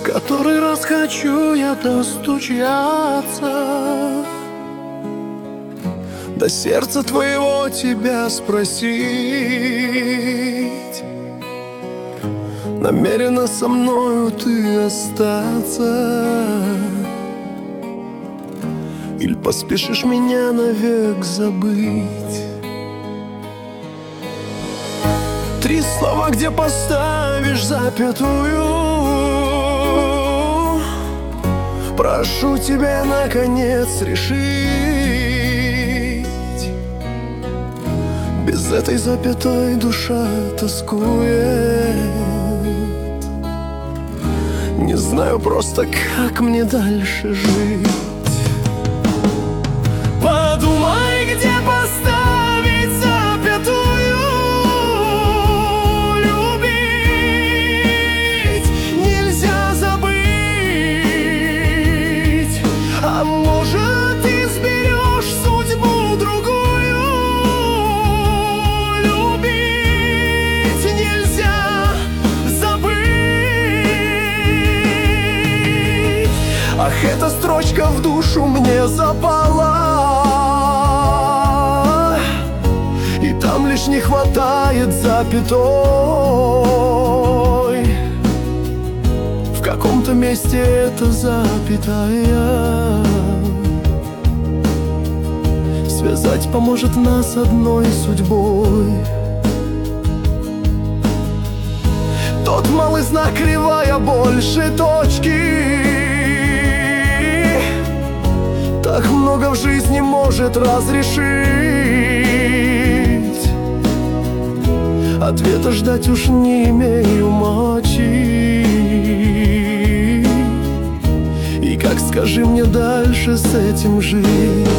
который раз хочу я достучаться до сердца твоего, тебя спросить, намерена со мною ты остаться, или поспешишь меня навек забыть? Три слова, где поставишь запятую. Прошу тебя, наконец, решить. Без этой запятой душа тоскует. Не знаю просто, как мне дальше жить. Подумай, где поставить запятую. Любить нельзя забыть. А может, изберешь судьбу другую. Любить нельзя забыть. Ах, эта строчка в душу мне запала. Там лишь не хватает запятой. В каком-то месте эта запятая связать поможет нас одной судьбой. Тот малый знак, кривая больше точки, так много в жизни может разрешить. Ответа ждать уж не имею мочи. И как, скажи мне, дальше с этим жить?